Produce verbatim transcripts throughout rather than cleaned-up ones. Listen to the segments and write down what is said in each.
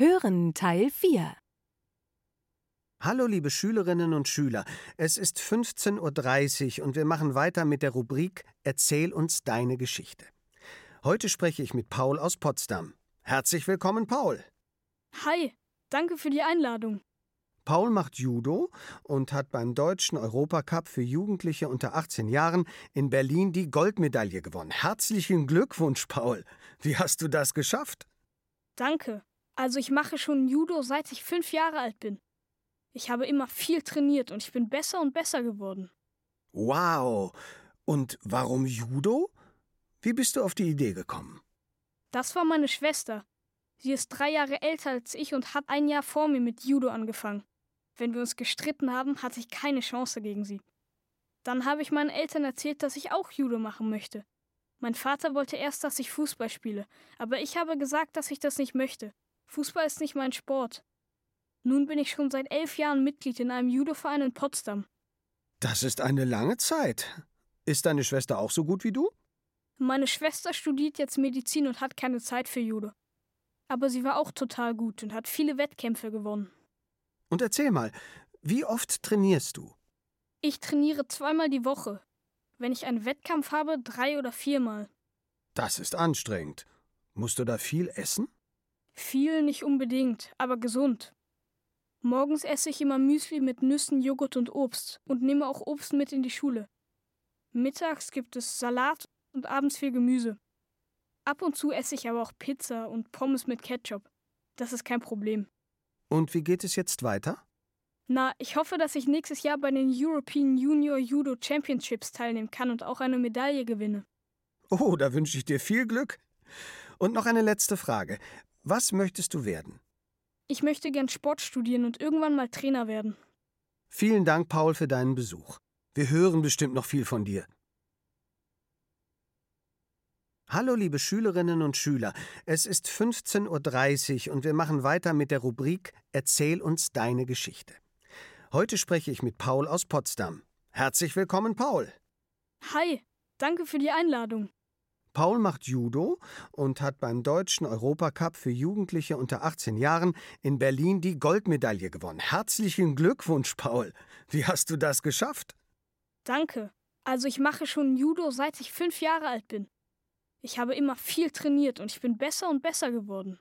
Hören Teil vier. Hallo liebe Schülerinnen und Schüler, es ist fünfzehn Uhr dreißig und wir machen weiter mit der Rubrik Erzähl uns deine Geschichte. Heute spreche ich mit Paul aus Potsdam. Herzlich willkommen, Paul. Hi, danke für die Einladung. Paul macht Judo und hat beim Deutschen Europacup für Jugendliche unter achtzehn Jahren in Berlin die Goldmedaille gewonnen. Herzlichen Glückwunsch, Paul. Wie hast du das geschafft? Danke. Also ich mache schon Judo, seit ich fünf Jahre alt bin. Ich habe immer viel trainiert und ich bin besser und besser geworden. Wow. Und warum Judo? Wie bist du auf die Idee gekommen? Das war meine Schwester. Sie ist drei Jahre älter als ich und hat ein Jahr vor mir mit Judo angefangen. Wenn wir uns gestritten haben, hatte ich keine Chance gegen sie. Dann habe ich meinen Eltern erzählt, dass ich auch Judo machen möchte. Mein Vater wollte erst, dass ich Fußball spiele, aber ich habe gesagt, dass ich das nicht möchte. Fußball ist nicht mein Sport. Nun bin ich schon seit elf Jahren Mitglied in einem Judoverein in Potsdam. Das ist eine lange Zeit. Ist deine Schwester auch so gut wie du? Meine Schwester studiert jetzt Medizin und hat keine Zeit für Judo. Aber sie war auch total gut und hat viele Wettkämpfe gewonnen. Und erzähl mal, wie oft trainierst du? Ich trainiere zweimal die Woche. Wenn ich einen Wettkampf habe, drei oder viermal. Das ist anstrengend. Musst du da viel essen? Viel nicht unbedingt, aber gesund. Morgens esse ich immer Müsli mit Nüssen, Joghurt und Obst und nehme auch Obst mit in die Schule. Mittags gibt es Salat und abends viel Gemüse. Ab und zu esse ich aber auch Pizza und Pommes mit Ketchup. Das ist kein Problem. Und wie geht es jetzt weiter? Na, ich hoffe, dass ich nächstes Jahr bei den European Junior Judo Championships teilnehmen kann und auch eine Medaille gewinne. Oh, da wünsche ich dir viel Glück. Und noch eine letzte Frage. Was möchtest du werden? Ich möchte gern Sport studieren und irgendwann mal Trainer werden. Vielen Dank, Paul, für deinen Besuch. Wir hören bestimmt noch viel von dir. Hallo liebe Schülerinnen und Schüler, es ist fünfzehn Uhr dreißig und wir machen weiter mit der Rubrik Erzähl uns deine Geschichte. Heute spreche ich mit Paul aus Potsdam. Herzlich willkommen, Paul. Hi, danke für die Einladung. Paul macht Judo und hat beim Deutschen Europacup für Jugendliche unter achtzehn Jahren in Berlin die Goldmedaille gewonnen. Herzlichen Glückwunsch, Paul. Wie hast du das geschafft? Danke. Also ich mache schon Judo, seit ich fünf Jahre alt bin. Ich habe immer viel trainiert und ich bin besser und besser geworden.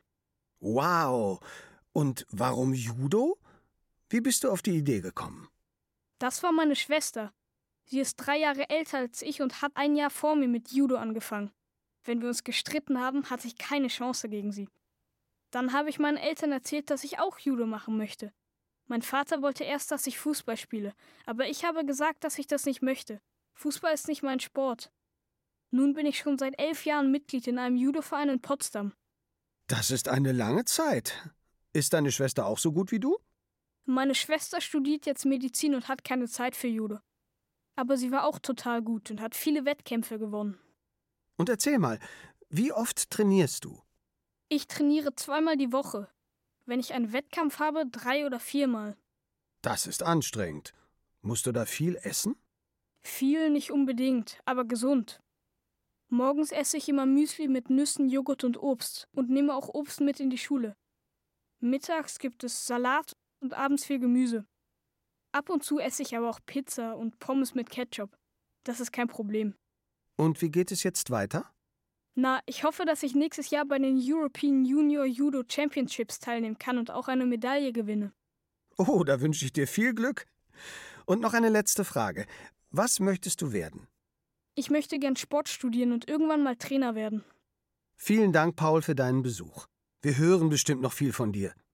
Wow. Und warum Judo? Wie bist du auf die Idee gekommen? Das war meine Schwester. Sie ist drei Jahre älter als ich und hat ein Jahr vor mir mit Judo angefangen. Wenn wir uns gestritten haben, hatte ich keine Chance gegen sie. Dann habe ich meinen Eltern erzählt, dass ich auch Judo machen möchte. Mein Vater wollte erst, dass ich Fußball spiele, aber ich habe gesagt, dass ich das nicht möchte. Fußball ist nicht mein Sport. Nun bin ich schon seit elf Jahren Mitglied in einem Judoverein in Potsdam. Das ist eine lange Zeit. Ist deine Schwester auch so gut wie du? Meine Schwester studiert jetzt Medizin und hat keine Zeit für Judo. Aber sie war auch total gut und hat viele Wettkämpfe gewonnen. Und erzähl mal, wie oft trainierst du? Ich trainiere zweimal die Woche. Wenn ich einen Wettkampf habe, drei oder viermal. Das ist anstrengend. Musst du da viel essen? Viel nicht unbedingt, aber gesund. Morgens esse ich immer Müsli mit Nüssen, Joghurt und Obst und nehme auch Obst mit in die Schule. Mittags gibt es Salat und abends viel Gemüse. Ab und zu esse ich aber auch Pizza und Pommes mit Ketchup. Das ist kein Problem. Und wie geht es jetzt weiter? Na, ich hoffe, dass ich nächstes Jahr bei den European Junior Judo Championships teilnehmen kann und auch eine Medaille gewinne. Oh, da wünsche ich dir viel Glück. Und noch eine letzte Frage. Was möchtest du werden? Ich möchte gern Sport studieren und irgendwann mal Trainer werden. Vielen Dank, Paul, für deinen Besuch. Wir hören bestimmt noch viel von dir.